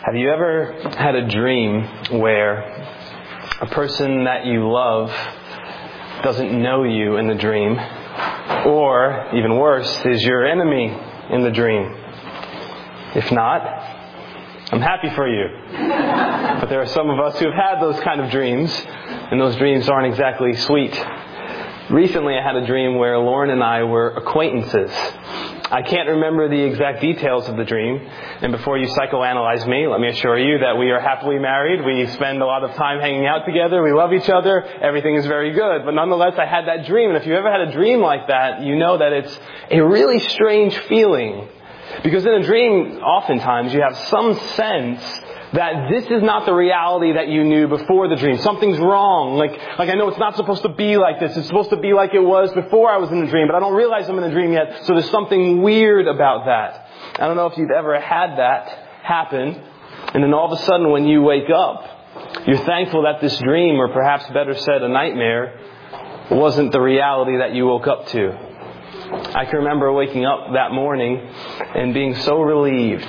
Have you ever had a dream where a person that you love doesn't know you in the dream, or, even worse, is your enemy in the dream? If not, I'm happy for you. But there are some of us who have had those kind of dreams, and those dreams aren't exactly sweet. Recently I had a dream where Lauren and I were acquaintances. I can't remember the exact details of the dream, and before you psychoanalyze me, let me assure you that we are happily married. We spend a lot of time hanging out together. We love each other. Everything is very good. But nonetheless, I had that dream, and if you ever had a dream like that, you know that it's a really strange feeling. Because in a dream, oftentimes, you have some sense that this is not the reality that you knew before the dream. Something's wrong. Like I know it's not supposed to be like this. It's supposed to be like it was before I was in the dream, but I don't realize I'm in the dream yet. So there's something weird about that. I don't know if you've ever had that happen. And then all of a sudden when you wake up, you're thankful that this dream, or perhaps better said, a nightmare, wasn't the reality that you woke up to. I can remember waking up that morning and being so relieved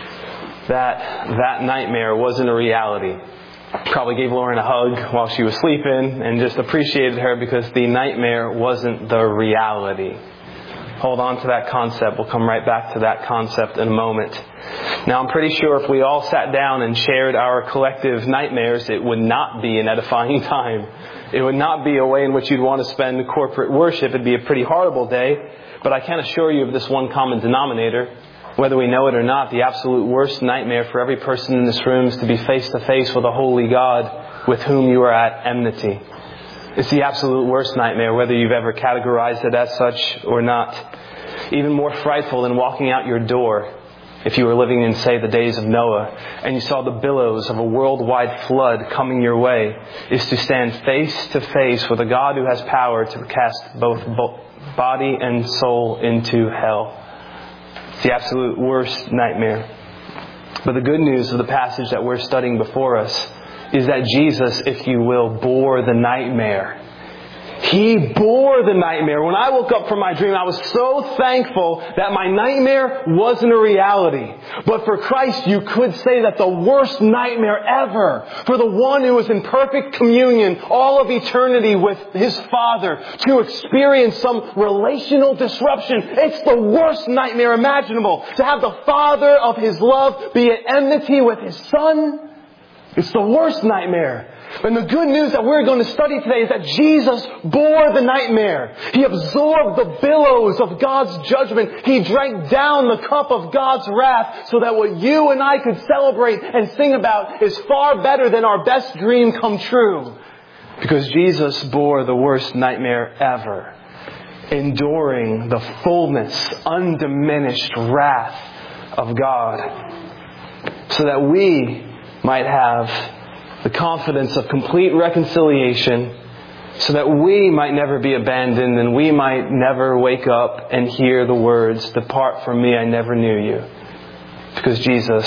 that nightmare wasn't a reality. Probably gave Lauren a hug while she was sleeping and just appreciated her because the nightmare wasn't the reality. Hold on to that concept. We'll come right back to that concept in a moment. Now, I'm pretty sure if we all sat down and shared our collective nightmares, it would not be an edifying time. It would not be a way in which you'd want to spend corporate worship. It'd be a pretty horrible day. But I can assure you of this one common denominator. Whether we know it or not, the absolute worst nightmare for every person in this room is to be face to face with a holy God with whom you are at enmity. It's the absolute worst nightmare, whether you've ever categorized it as such or not. Even more frightful than walking out your door, if you were living in, say, the days of Noah, and you saw the billows of a worldwide flood coming your way, is to stand face to face with a God who has power to cast both body and soul into hell. It's the absolute worst nightmare. But the good news of the passage that we're studying before us is that Jesus, if you will, bore the nightmare. He bore the nightmare. When I woke up from my dream, I was so thankful that my nightmare wasn't a reality. But for Christ, you could say that the worst nightmare ever, for the one who was in perfect communion all of eternity with His Father, to experience some relational disruption, it's the worst nightmare imaginable. To have the Father of His love be at enmity with His Son, it's the worst nightmare. And the good news that we're going to study today is that Jesus bore the nightmare. He absorbed the billows of God's judgment. He drank down the cup of God's wrath so that what you and I could celebrate and sing about is far better than our best dream come true. Because Jesus bore the worst nightmare ever, enduring the fullness, undiminished wrath of God, so that we might have the confidence of complete reconciliation, so that we might never be abandoned and we might never wake up and hear the words, "Depart from me, I never knew you." Because Jesus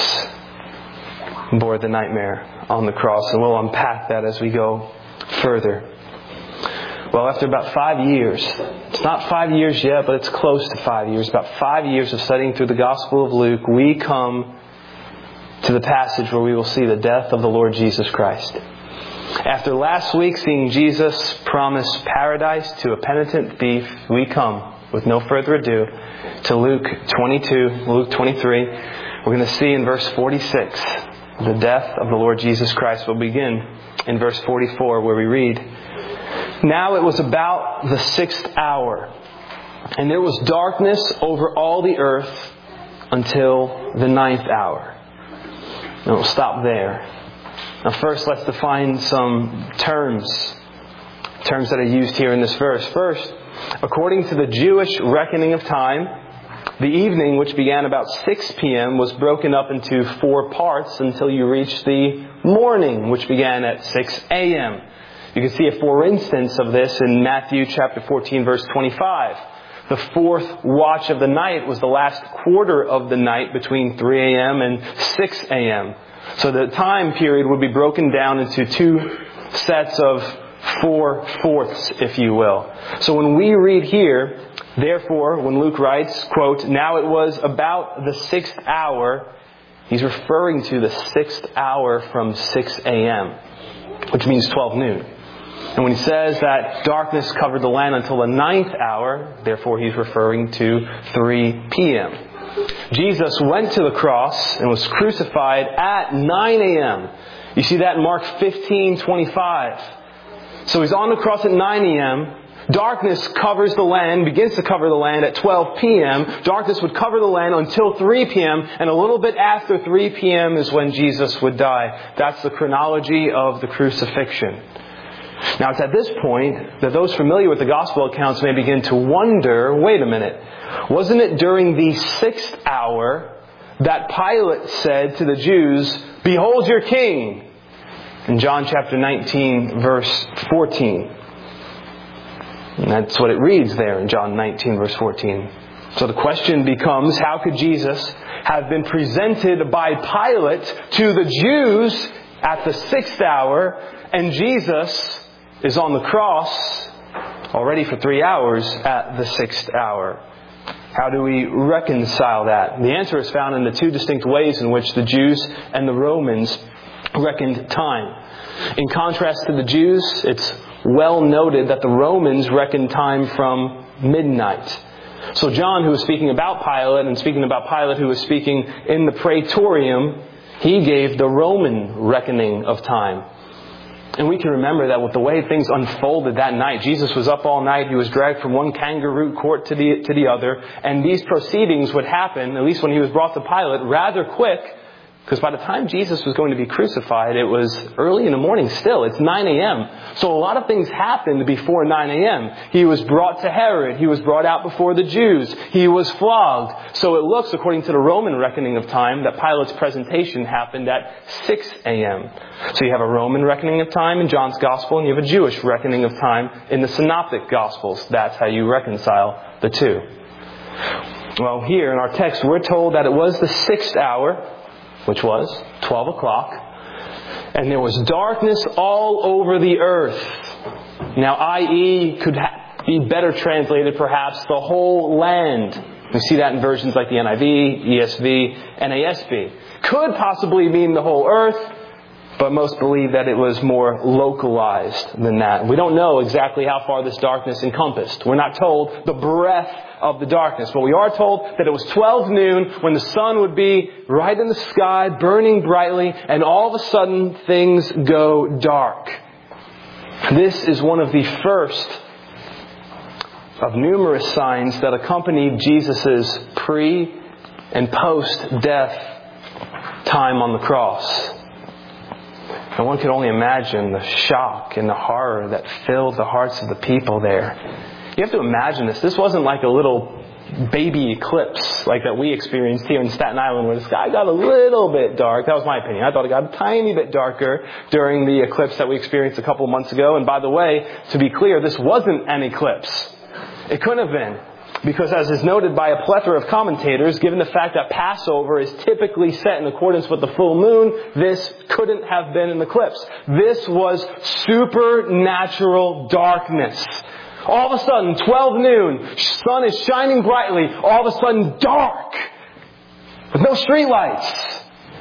bore the nightmare on the cross, and we'll unpack that as we go further. Well, after about 5 years, it's not 5 years yet, but it's close to 5 years, about 5 years of studying through the Gospel of Luke, we come to the passage where we will see the death of the Lord Jesus Christ. After last week seeing Jesus promise paradise to a penitent thief, we come, with no further ado, to Luke 22, Luke 23. We're going to see in verse 46 the death of the Lord Jesus Christ. We'll begin in verse 44 where we read, "Now it was about the 6th hour, and there was darkness over all the earth until the 9th hour." And we'll stop there. Now first, let's define some terms that are used here in this verse. First, according to the Jewish reckoning of time, the evening, which began about 6 p.m., was broken up into 4 parts until you reached the morning, which began at 6 a.m. You can see a for instance of this in Matthew chapter 14, verse 25. The 4th watch of the night was the last quarter of the night between 3 a.m. and 6 a.m. So the time period would be broken down into 2 sets of 4/4, if you will. So when we read here, therefore, when Luke writes, quote, "Now it was about the 6th hour," He's referring to the 6th hour from 6 a.m., which means 12 noon. And when he says that darkness covered the land until the 9th hour, therefore he's referring to 3 p.m. Jesus went to the cross and was crucified at 9 a.m. You see that in Mark 15:25. So he's on the cross at 9 a.m. Darkness covers the land, begins to cover the land at 12 p.m. Darkness would cover the land until 3 p.m. And a little bit after 3 p.m. is when Jesus would die. That's the chronology of the crucifixion. Now it's at this point that those familiar with the gospel accounts may begin to wonder, wait a minute, wasn't it during the 6th hour that Pilate said to the Jews, "Behold your king," in John chapter 19, verse 14. And that's what it reads there in John 19, verse 14. So the question becomes, how could Jesus have been presented by Pilate to the Jews at the 6th hour, and Jesus is on the cross already for 3 hours at the 6th hour? How do we reconcile that? The answer is found in the two distinct ways in which the Jews and the Romans reckoned time. In contrast to the Jews, it's well noted that the Romans reckoned time from midnight. So John, who was speaking about Pilate, and speaking about Pilate who was speaking in the Praetorium, he gave the Roman reckoning of time. And we can remember that with the way things unfolded that night. Jesus was up all night. He was dragged from one kangaroo court to the other. And these proceedings would happen, at least when he was brought to Pilate, rather quick. Because by the time Jesus was going to be crucified, it was early in the morning still. It's 9 a.m. So a lot of things happened before 9 a.m. He was brought to Herod. He was brought out before the Jews. He was flogged. So it looks, according to the Roman reckoning of time, that Pilate's presentation happened at 6 a.m. So you have a Roman reckoning of time in John's Gospel, and you have a Jewish reckoning of time in the Synoptic Gospels. That's how you reconcile the two. Well, here in our text, we're told that it was the 6th hour, which was 12 o'clock, and there was darkness all over the earth. Now, i.e. could be better translated, perhaps, the whole land. We see that in versions like the NIV, ESV, NASB. Could possibly mean the whole earth, but most believe that it was more localized than that. We don't know exactly how far this darkness encompassed. We're not told the breadth of the darkness, but we are told that it was 12 noon when the sun would be right in the sky, burning brightly, and all of a sudden things go dark. This is one of the first of numerous signs that accompanied Jesus' pre- and post-death time on the cross. And one can only imagine the shock and the horror that filled the hearts of the people there. You have to imagine this. This wasn't like a little baby eclipse like that we experienced here in Staten Island, where the sky got a little bit dark. That was my opinion. I thought it got a tiny bit darker during the eclipse that we experienced a couple of months ago. And by the way, to be clear, this wasn't an eclipse. It couldn't have been. Because as is noted by a plethora of commentators, given the fact that Passover is typically set in accordance with the full moon, this couldn't have been an eclipse. This was supernatural darkness. All of a sudden, 12 noon, sun is shining brightly. All of a sudden, dark. With no street lights.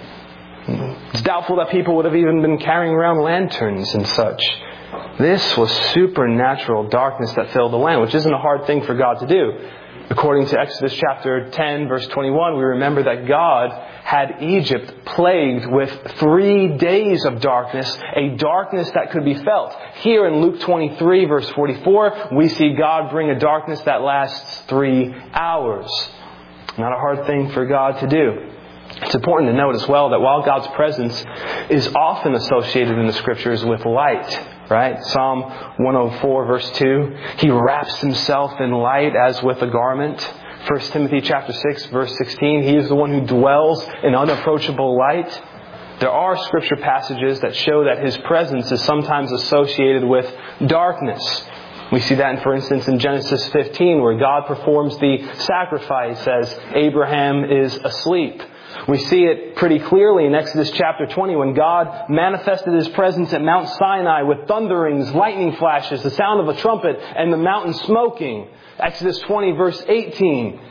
It's doubtful that people would have even been carrying around lanterns and such. This was supernatural darkness that filled the land, which isn't a hard thing for God to do. According to Exodus chapter 10, verse 21, we remember that God had Egypt plagued with 3 days of darkness, a darkness that could be felt. Here in Luke 23, verse 44, we see God bring a darkness that lasts 3 hours. Not a hard thing for God to do. It's important to note as well that while God's presence is often associated in the Scriptures with light, right? Psalm 104 verse 2, He wraps Himself in light as with a garment. 1 Timothy chapter 6 verse 16, He is the one who dwells in unapproachable light. There are Scripture passages that show that His presence is sometimes associated with darkness. We see that, for instance, in Genesis 15, where God performs the sacrifice as Abraham is asleep. We see it pretty clearly in Exodus chapter 20 when God manifested His presence at Mount Sinai with thunderings, lightning flashes, the sound of a trumpet, and the mountain smoking. Exodus 20 verse 18.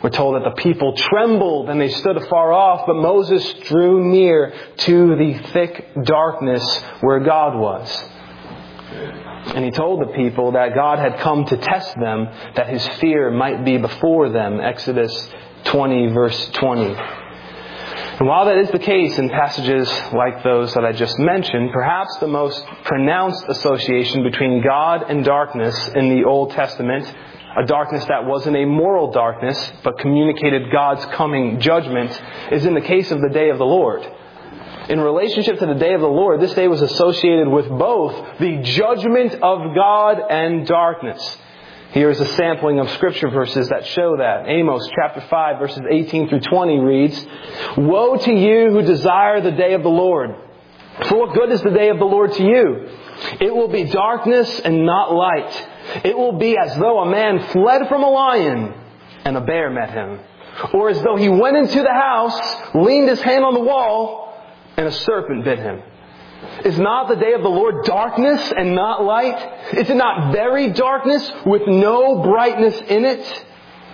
We're told that the people trembled and they stood afar off, but Moses drew near to the thick darkness where God was. And he told the people that God had come to test them, that His fear might be before them. Exodus 20, verse 20. And while that is the case in passages like those that I just mentioned, perhaps the most pronounced association between God and darkness in the Old Testament, a darkness that wasn't a moral darkness, but communicated God's coming judgment, is in the case of the day of the Lord. In relationship to the day of the Lord, this day was associated with both the judgment of God and darkness. Here is a sampling of Scripture verses that show that. Amos chapter 5 verses 18 through 20 reads, "Woe to you who desire the day of the Lord! For what good is the day of the Lord to you? It will be darkness and not light. It will be as though a man fled from a lion and a bear met him. Or as though he went into the house, leaned his hand on the wall, and a serpent bit him. Is not the day of the Lord darkness and not light? Is it not very darkness with no brightness in it?"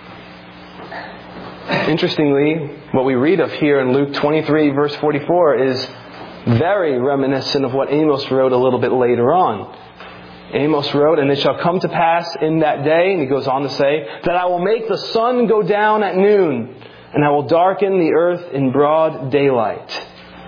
Interestingly, what we read of here in Luke 23 verse 44 is very reminiscent of what Amos wrote a little bit later on. Amos wrote, "And it shall come to pass in that day," and he goes on to say, "that I will make the sun go down at noon, and I will darken the earth in broad daylight."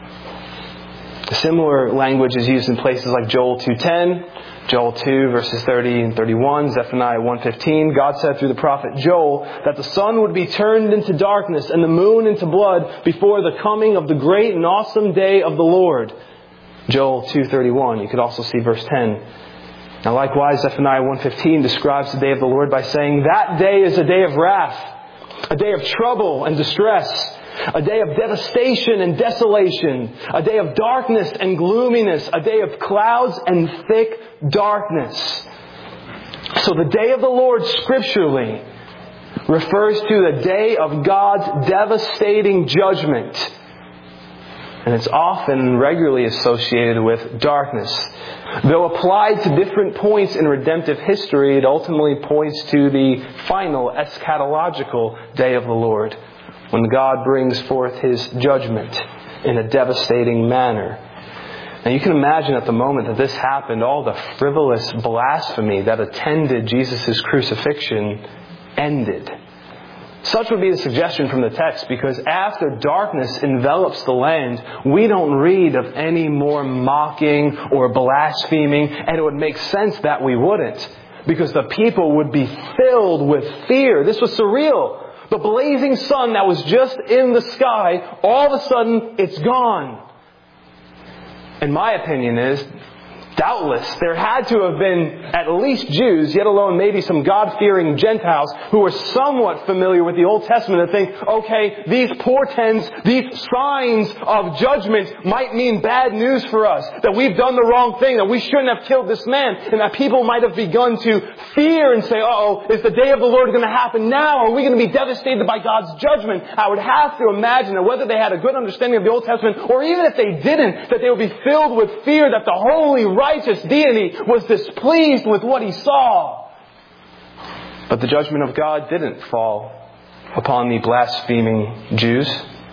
Similar language is used in places like Joel 2:10, Joel 2 verses 30 and 31, Zephaniah 1:15. God said through the prophet Joel that the sun would be turned into darkness and the moon into blood before the coming of the great and awesome day of the Lord. Joel 2:31. You could also see verse 10. Now likewise, Zephaniah 1:15 describes the day of the Lord by saying, "That day is a day of wrath, a day of trouble and distress, a day of devastation and desolation, a day of darkness and gloominess, a day of clouds and thick darkness." So the day of the Lord scripturally refers to the day of God's devastating judgment. And it's often regularly associated with darkness. Though applied to different points in redemptive history, it ultimately points to the final eschatological day of the Lord, when God brings forth His judgment in a devastating manner. Now you can imagine at the moment that this happened, all the frivolous blasphemy that attended Jesus' crucifixion ended. Such would be the suggestion from the text, because after darkness envelops the land, we don't read of any more mocking or blaspheming, and it would make sense that we wouldn't, because the people would be filled with fear. This was surreal. The blazing sun that was just in the sky, all of a sudden, it's gone. And my opinion is, doubtless, there had to have been at least Jews, yet alone maybe some God-fearing Gentiles, who were somewhat familiar with the Old Testament and think, okay, these portents, these signs of judgment might mean bad news for us, that we've done the wrong thing, that we shouldn't have killed this man, and that people might have begun to fear and say, uh-oh, is the day of the Lord going to happen now? Are we going to be devastated by God's judgment? I would have to imagine that whether they had a good understanding of the Old Testament, or even if they didn't, that they would be filled with fear that the holy, righteous deity was displeased with what he saw. But the judgment of God didn't fall upon the blaspheming Jews,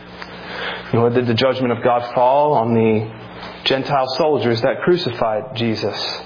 nor did the judgment of God fall on the Gentile soldiers that crucified Jesus.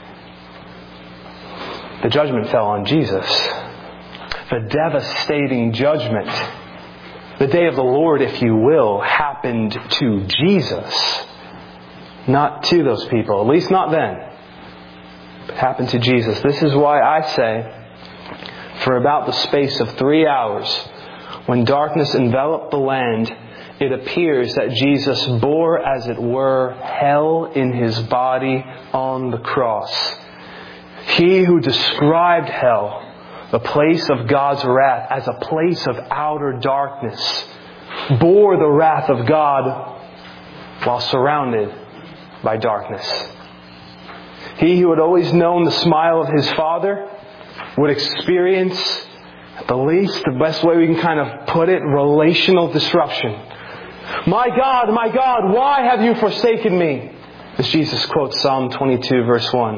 The judgment fell on Jesus. The devastating judgment, the day of the Lord, if you will, happened to Jesus. Not to those people, at least not then. But happened to Jesus. This is why I say, for about the space of 3 hours, when darkness enveloped the land, it appears that Jesus bore, as it were, hell in His body on the cross. He who described hell, the place of God's wrath, as a place of outer darkness, bore the wrath of God while surrounded by darkness. He who had always known the smile of his Father would experience, at the least, the best way we can kind of put it, relational disruption. My God, why have you forsaken me?" As Jesus quotes Psalm 22 verse 1.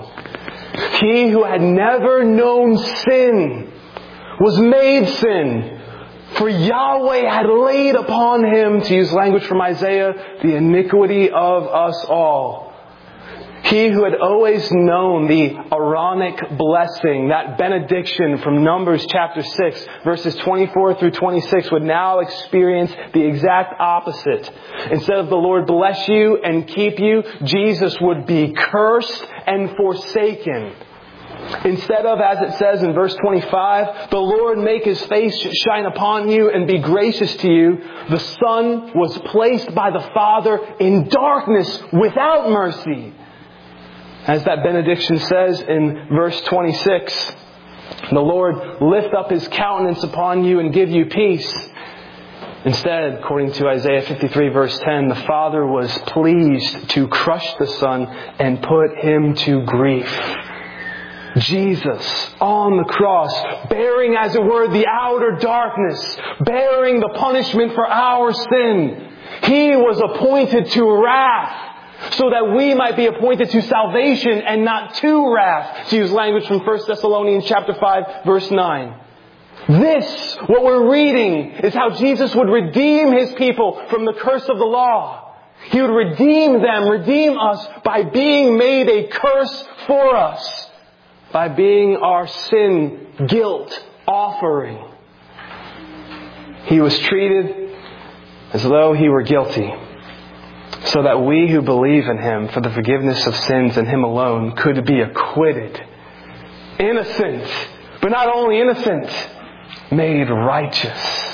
He who had never known sin was made sin For Yahweh had laid upon him, to use language from Isaiah, the iniquity of us all. He who had always known the Aaronic blessing, that benediction from Numbers chapter 6, verses 24 through 26, would now experience the exact opposite. Instead of the Lord bless you and keep you, Jesus would be cursed and forsaken. Instead of, as it says in verse 25, the Lord make His face shine upon you and be gracious to you, the Son was placed by the Father in darkness without mercy. As that benediction says in verse 26, the Lord lift up His countenance upon you and give you peace. Instead, according to Isaiah 53 verse 10, the Father was pleased to crush the Son and put Him to grief. Jesus on the cross, bearing as it were the outer darkness, bearing the punishment for our sin. He was appointed to wrath, so that we might be appointed to salvation and not to wrath, to use language from 1 Thessalonians chapter 5, verse 9. This, what we're reading, is how Jesus would redeem His people from the curse of the law. He would redeem them, redeem us, by being made a curse for us, by being our sin guilt offering. He was treated as though He were guilty, so that we who believe in Him for the forgiveness of sins in Him alone could be acquitted. Innocent, but not only innocent, made righteous.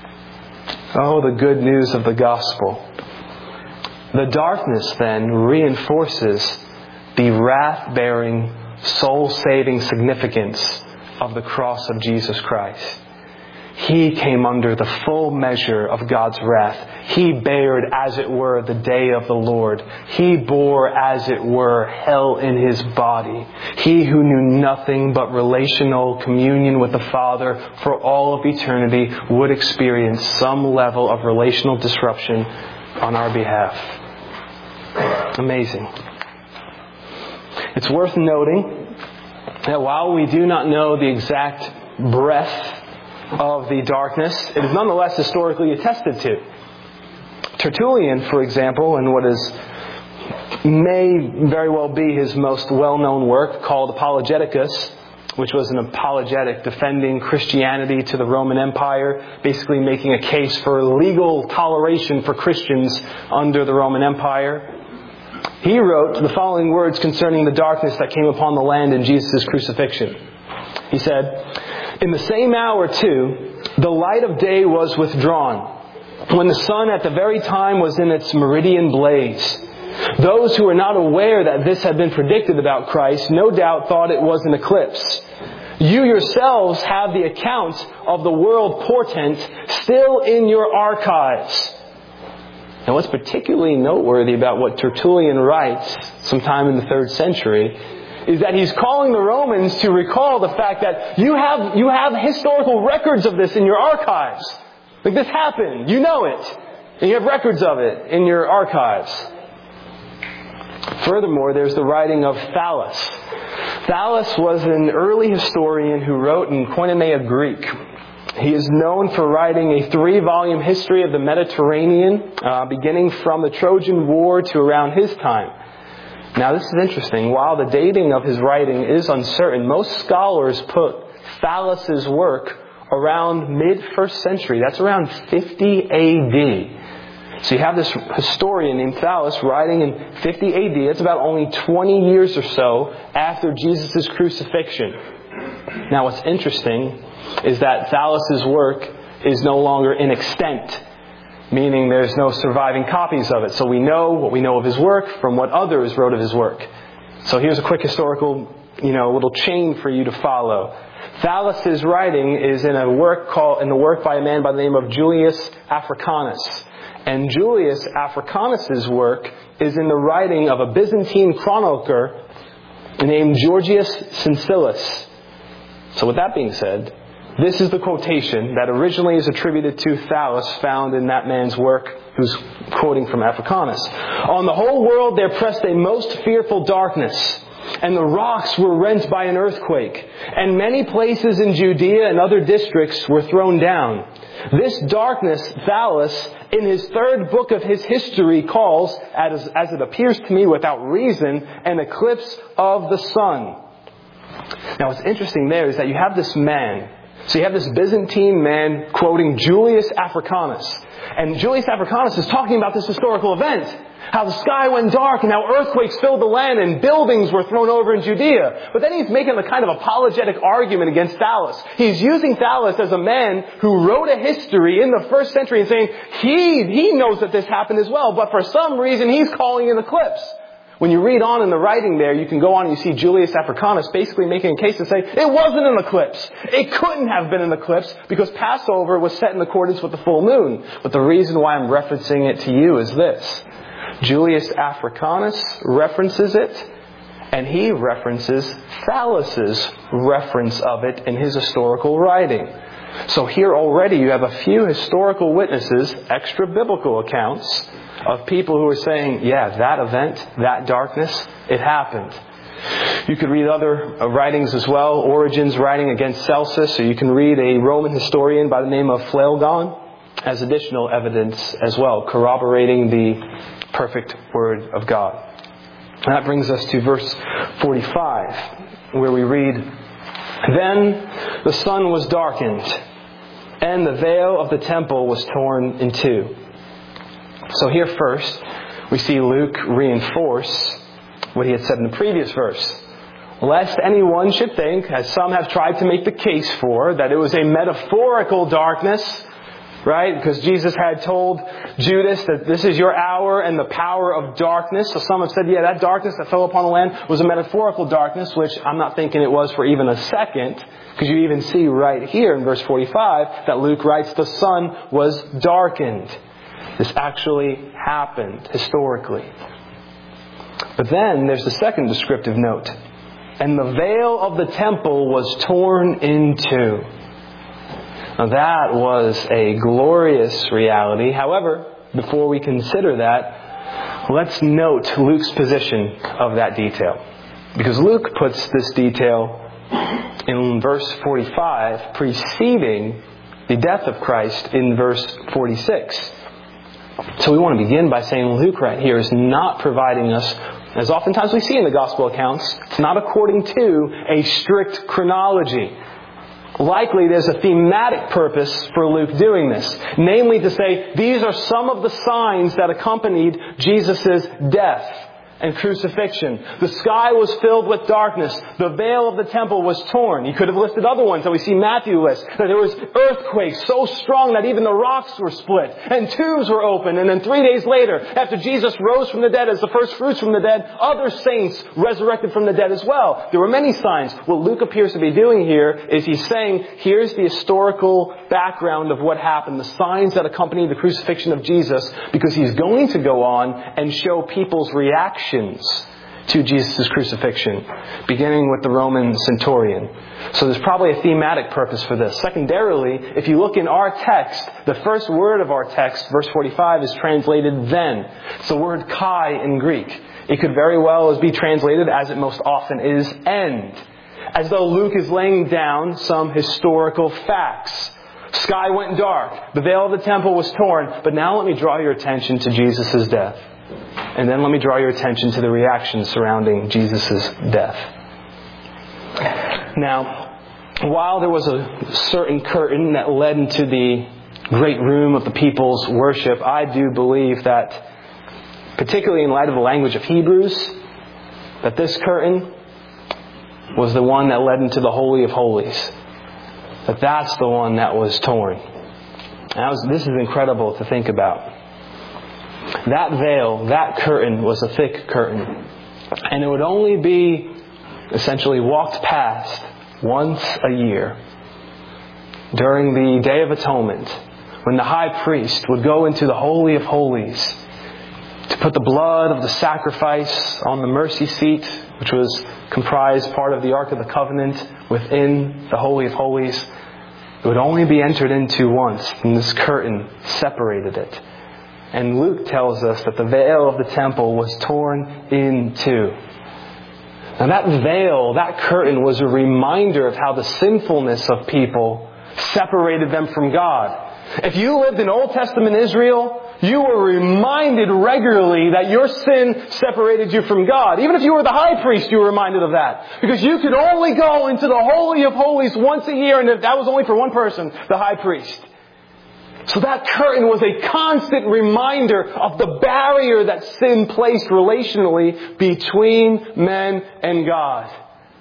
Oh, the good news of the gospel. The darkness then reinforces the wrath-bearing, soul-saving significance of the cross of Jesus Christ. He came under the full measure of God's wrath. He bared, as it were, the day of the Lord. He bore, as it were, hell in His body. He who knew nothing but relational communion with the Father for all of eternity would experience some level of relational disruption on our behalf. Amazing. It's worth noting that while we do not know the exact breadth of the darkness, it is nonetheless historically attested to. Tertullian, for example, in what may very well be his most well-known work called Apologeticus, which was an apologetic defending Christianity to the Roman Empire, basically making a case for legal toleration for Christians under the Roman Empire. He wrote the following words concerning the darkness that came upon the land in Jesus' crucifixion. He said, "In the same hour, too, the light of day was withdrawn, when the sun at the very time was in its meridian blaze. Those who were not aware that this had been predicted about Christ no doubt thought it was an eclipse. You yourselves have the account of the world portent still in your archives." Now, what's particularly noteworthy about what Tertullian writes sometime in the 3rd century is that he's calling the Romans to recall the fact that you have historical records of this in your archives. Like, this happened. You know it. And you have records of it in your archives. Furthermore, there's the writing of Thallus. Thallus was an early historian who wrote in Koinonia Greek. He is known for writing a 3-volume history of the Mediterranean, beginning from the Trojan War to around his time. Now, this is interesting. While the dating of his writing is uncertain, most scholars put Thallus' work around mid-1st century. That's around 50 A.D. So you have this historian named Thallus writing in 50 A.D. It's about only 20 years or so after Jesus' crucifixion. Now, what's interesting is that Thallus' work is no longer in extant, meaning there's no surviving copies of it. So we know what we know of his work from what others wrote of his work. So here's a quick historical, little chain for you to follow. Thallus' writing is in the work by a man by the name of Julius Africanus. And Julius Africanus' work is in the writing of a Byzantine chronicler named Georgius Syncellus. So with that being said, this is the quotation that originally is attributed to Thallus, found in that man's work, who's quoting from Africanus. "On the whole world there pressed a most fearful darkness. and the rocks were rent by an earthquake, and many places in Judea and other districts were thrown down. This darkness Thales, in his third book of his history, calls, as it appears to me without reason, an eclipse of the sun. Now what's interesting there is that you have this man. So you have this Byzantine man quoting Julius Africanus. And Julius Africanus is talking about this historical event. How the sky went dark and how earthquakes filled the land and buildings were thrown over in Judea. But then he's making a kind of apologetic argument against Thales. He's using Thales as a man who wrote a history in the first century and saying he knows that this happened as well. But for some reason he's calling it an eclipse. When you read on in the writing there, you can go on and you see Julius Africanus basically making a case to say it wasn't an eclipse. It couldn't have been an eclipse because Passover was set in accordance with the full moon. But the reason why I'm referencing it to you is this. Julius Africanus references it, and he references Thales' reference of it in his historical writing. So here already you have a few historical witnesses, extra-biblical accounts, of people who are saying, yeah, that event, that darkness, it happened. You could read other writings as well, Origen's writing against Celsus, or you can read a Roman historian by the name of Phlegon as additional evidence as well, corroborating the perfect Word of God. And that brings us to verse 45, where we read, Then the sun was darkened, and the veil of the temple was torn in two. So here first, we see Luke reinforce what he had said in the previous verse. Lest anyone should think, as some have tried to make the case for, that it was a metaphorical darkness, right? Because Jesus had told Judas that this is your hour and the power of darkness. So some have said, yeah, that darkness that fell upon the land was a metaphorical darkness, which I'm not thinking it was for even a second. Because you even see right here in verse 45 that Luke writes the sun was darkened. This actually happened historically. But then there's the second descriptive note. And the veil of the temple was torn in two. Now that was a glorious reality. However, before we consider that, let's note Luke's position of that detail. Because Luke puts this detail in verse 45, preceding the death of Christ in verse 46. So we want to begin by saying Luke right here is not providing us, as oftentimes we see in the gospel accounts, it's not according to a strict chronology. Likely there's a thematic purpose for Luke doing this. Namely to say, these are some of the signs that accompanied Jesus' death and crucifixion. The sky was filled with darkness. The veil of the temple was torn. He could have listed other ones that we see Matthew list. That there was earthquakes so strong that even the rocks were split. And tombs were opened. And then 3 days later, after Jesus rose from the dead as the first fruits from the dead, other saints resurrected from the dead as well. There were many signs. What Luke appears to be doing here is he's saying, here's the historical background of what happened. The signs that accompany the crucifixion of Jesus. Because he's going to go on and show people's reaction to Jesus' crucifixion, beginning with the Roman centurion. So there's probably a thematic purpose for this. Secondarily, if you look in our text, the first word of our text, verse 45, is translated then. It's the word kai in Greek. It could very well be translated, as it most often is, end. As though Luke is laying down some historical facts. Sky went dark. The veil of the temple was torn. But now let me draw your attention to Jesus' death. And then let me draw your attention to the reaction surrounding Jesus' death. Now, while there was a certain curtain that led into the great room of the people's worship, I do believe that, particularly in light of the language of Hebrews, that this curtain was the one that led into the Holy of Holies. That's the one that was torn. This is incredible to think about. That veil, that curtain was a thick curtain. And it would only be essentially walked past once a year during the Day of Atonement, when the high priest would go into the Holy of Holies to put the blood of the sacrifice on the mercy seat, which was comprised part of the Ark of the Covenant within the Holy of Holies. It would only be entered into once, and this curtain separated it. And Luke tells us that the veil of the temple was torn in two. And that veil, that curtain, was a reminder of how the sinfulness of people separated them from God. If you lived in Old Testament Israel, you were reminded regularly that your sin separated you from God. Even if you were the high priest, you were reminded of that. Because you could only go into the Holy of Holies once a year, and that was only for one person, the high priest. So that curtain was a constant reminder of the barrier that sin placed relationally between men and God.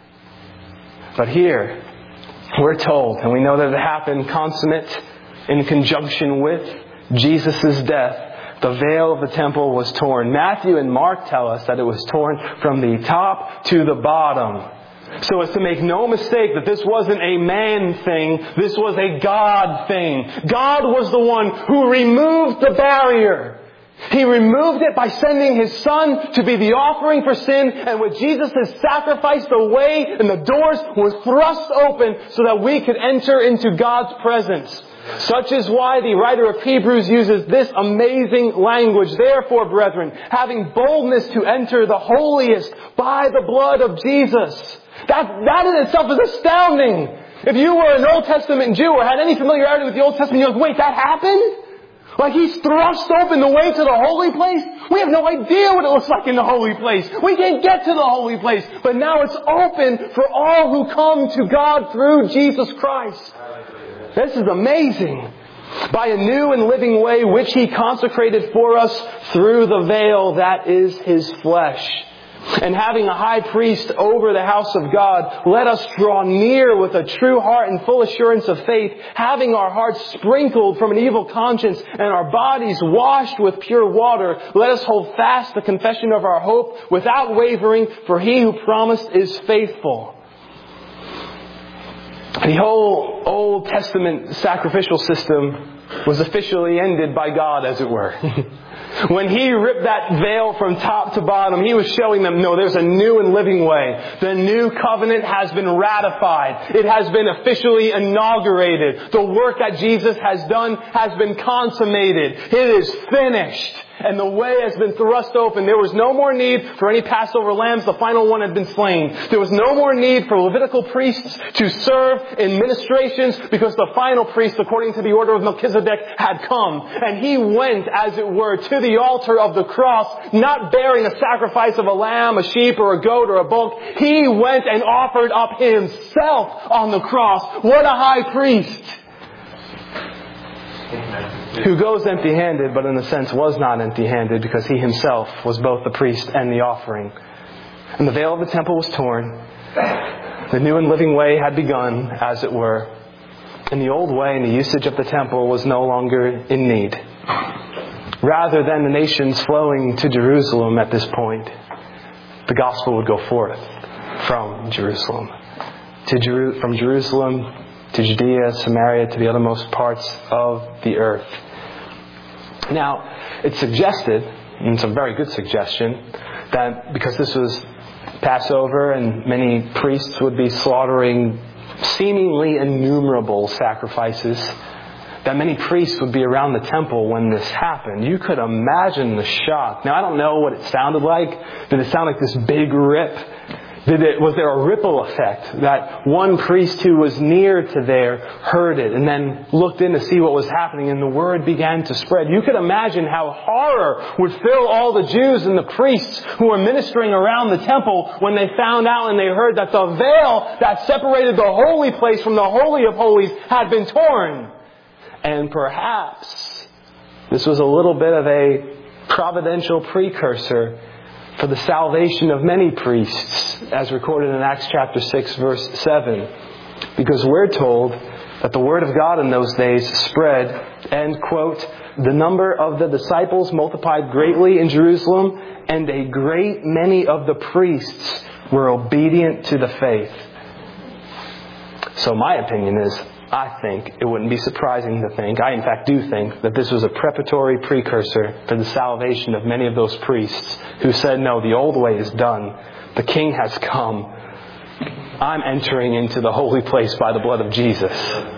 But here, we're told, and we know that it happened consummate in conjunction with Jesus' death, the veil of the temple was torn. Matthew and Mark tell us that it was torn from the top to the bottom. So as to make no mistake that this wasn't a man thing, this was a God thing. God was the one who removed the barrier. He removed it by sending His Son to be the offering for sin, and with Jesus' sacrifice, the way and the doors were thrust open so that we could enter into God's presence. Such is why the writer of Hebrews uses this amazing language. Therefore, brethren, having boldness to enter the holiest by the blood of Jesus. That in itself is astounding. If you were an Old Testament Jew or had any familiarity with the Old Testament, you're like, wait, that happened? Like He's thrust open the way to the holy place? We have no idea what it looks like in the holy place. We can't get to the holy place. But now it's open for all who come to God through Jesus Christ. This is amazing. By a new and living way which He consecrated for us through the veil that is His flesh. And having a high priest over the house of God, let us draw near with a true heart and full assurance of faith, having our hearts sprinkled from an evil conscience and our bodies washed with pure water. Let us hold fast the confession of our hope without wavering, for He who promised is faithful. The whole Old Testament sacrificial system was officially ended by God, as it were. When He ripped that veil from top to bottom, He was showing them, no, there's a new and living way. The new covenant has been ratified. It has been officially inaugurated. The work that Jesus has done has been consummated. It is finished. And the way has been thrust open. There was no more need for any Passover lambs. The final one had been slain. There was no more need for Levitical priests to serve in ministrations because the final priest, according to the order of Melchizedek, had come. And He went, as it were, to the altar of the cross, not bearing a sacrifice of a lamb, a sheep, or a goat, or a bull. He went and offered up Himself on the cross. What a high priest! Who goes empty-handed, but in a sense was not empty-handed because He Himself was both the priest and the offering. And the veil of the temple was torn. The new and living way had begun, as it were. And the old way and the usage of the temple was no longer in need. Rather than the nations flowing to Jerusalem at this point, the gospel would go forth from Jerusalem. From Jerusalem to Judea, Samaria, to the uttermost parts of the earth. Now, it's suggested, and it's a very good suggestion, that because this was Passover and many priests would be slaughtering seemingly innumerable sacrifices, that many priests would be around the temple when this happened. You could imagine the shock. Now, I don't know what it sounded like. Did it sound like this big rip? Was there a ripple effect that one priest who was near to there heard it and then looked in to see what was happening and the word began to spread? You could imagine how horror would fill all the Jews and the priests who were ministering around the temple when they found out and they heard that the veil that separated the holy place from the Holy of Holies had been torn. And perhaps this was a little bit of a providential precursor for the salvation of many priests, as recorded in Acts chapter 6, verse 7. Because we're told that the word of God in those days spread, and, quote, the number of the disciples multiplied greatly in Jerusalem, and a great many of the priests were obedient to the faith. So my opinion is, I think it wouldn't be surprising to think, I in fact do think, that this was a preparatory precursor for the salvation of many of those priests who said, no, the old way is done. The King has come. I'm entering into the holy place by the blood of Jesus.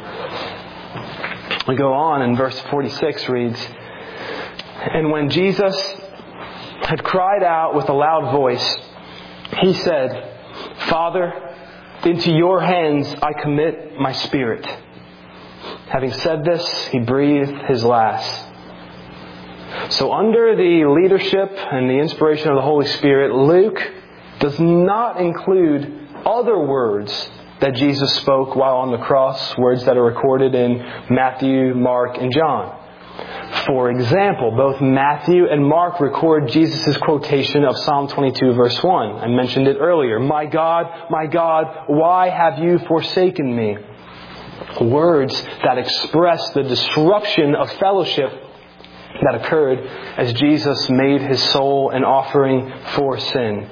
We go on and verse 46 reads, and when Jesus had cried out with a loud voice, He said, Father, into your hands I commit my spirit. Having said this, he breathed his last. So under the leadership and the inspiration of the Holy Spirit, Luke does not include other words that Jesus spoke while on the cross, words that are recorded in Matthew, Mark, and John. For example, both Matthew and Mark record Jesus' quotation of Psalm 22 verse 1. I mentioned it earlier. My God, why have you forsaken me? Words that express the disruption of fellowship that occurred as Jesus made his soul an offering for sin.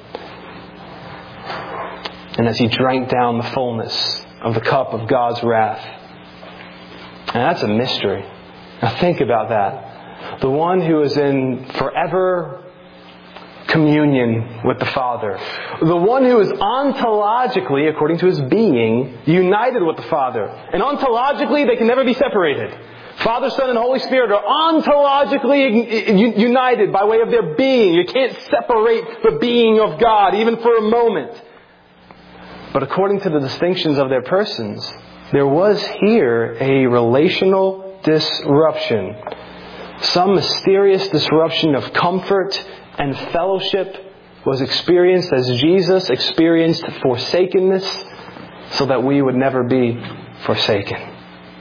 And as he drank down the fullness of the cup of God's wrath. And that's a mystery. Now think about that. The one who is in forever communion with the Father. The one who is ontologically, according to his being, united with the Father. And ontologically, they can never be separated. Father, Son, and Holy Spirit are ontologically united by way of their being. You can't separate the being of God, even for a moment. But according to the distinctions of their persons, there was here a relational disruption. Some mysterious disruption of comfort and fellowship was experienced as Jesus experienced forsakenness so that we would never be forsaken.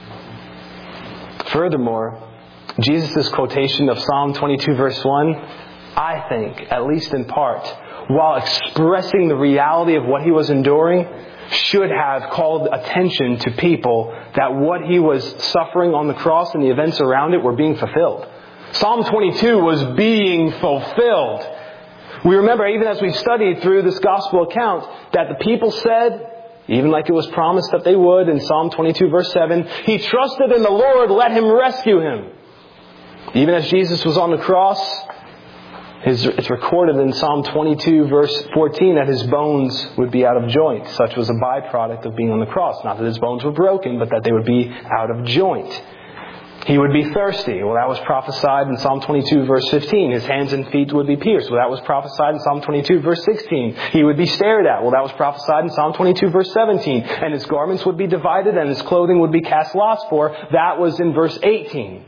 Furthermore, Jesus' quotation of Psalm 22 verse 1, I think, at least in part, while expressing the reality of what he was enduring, should have called attention to people that what he was suffering on the cross and the events around it were being fulfilled. Psalm 22 was being fulfilled. We remember, even as we studied through this gospel account, that the people said, even like it was promised that they would in Psalm 22 verse 7, he trusted in the Lord, let him rescue him. Even as Jesus was on the cross, it's recorded in Psalm 22 verse 14 that his bones would be out of joint. Such was a byproduct of being on the cross. Not that his bones were broken, but that they would be out of joint. He would be thirsty. Well, that was prophesied in Psalm 22 verse 15. His hands and feet would be pierced. Well, that was prophesied in Psalm 22 verse 16. He would be stared at. Well, that was prophesied in Psalm 22 verse 17. And his garments would be divided and his clothing would be cast lots for. That was in verse 18.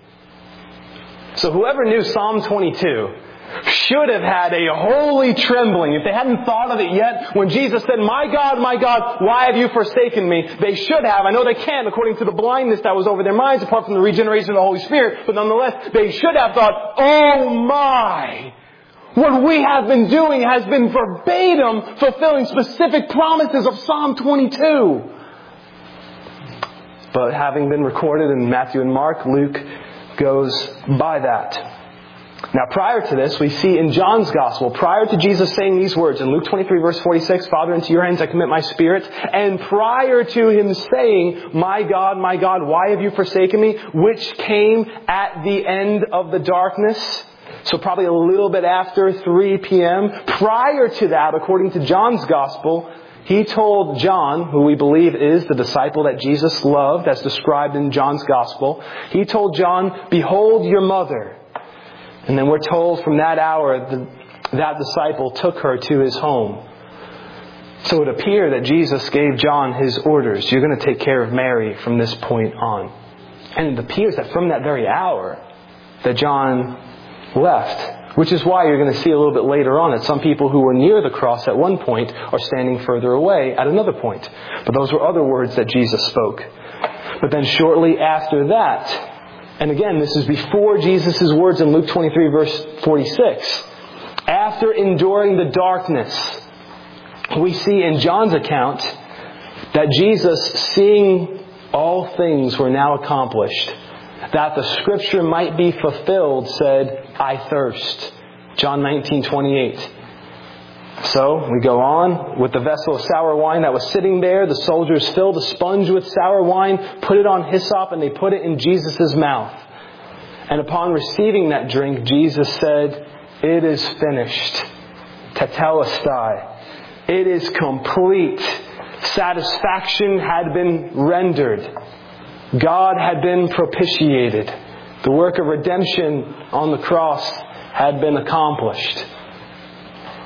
So whoever knew Psalm 22 should have had a holy trembling. If they hadn't thought of it yet, when Jesus said, my God, why have you forsaken me? They should have. I know they can't according to the blindness that was over their minds apart from the regeneration of the Holy Spirit. But nonetheless, they should have thought, oh my! What we have been doing has been verbatim fulfilling specific promises of Psalm 22. But having been recorded in Matthew and Mark, Luke goes by that. Now, prior to this, we see in John's Gospel, prior to Jesus saying these words, in Luke 23 verse 46, Father, into your hands I commit my spirit, and prior to him saying, my God, why have you forsaken me, which came at the end of the darkness, so probably a little bit after 3 p.m., prior to that, according to John's Gospel, he told John, who we believe is the disciple that Jesus loved, as described in John's Gospel, he told John, behold your mother. And then we're told from that hour that disciple took her to his home. So it appeared that Jesus gave John his orders. You're going to take care of Mary from this point on. And it appears that from that very hour that John left. Which is why you're going to see a little bit later on that some people who were near the cross at one point are standing further away at another point. But those were other words that Jesus spoke. But then shortly after that, and again, this is before Jesus' words in Luke 23 verse 46. After enduring the darkness, we see in John's account that Jesus, seeing all things were now accomplished, that the scripture might be fulfilled, said, I thirst. John 19:28. So we go on with the vessel of sour wine that was sitting there. The soldiers filled a sponge with sour wine, put it on hyssop, and they put it in Jesus' mouth. And upon receiving that drink, Jesus said, it is finished. Tetelestai. It is complete. Satisfaction had been rendered. God had been propitiated. The work of redemption on the cross had been accomplished.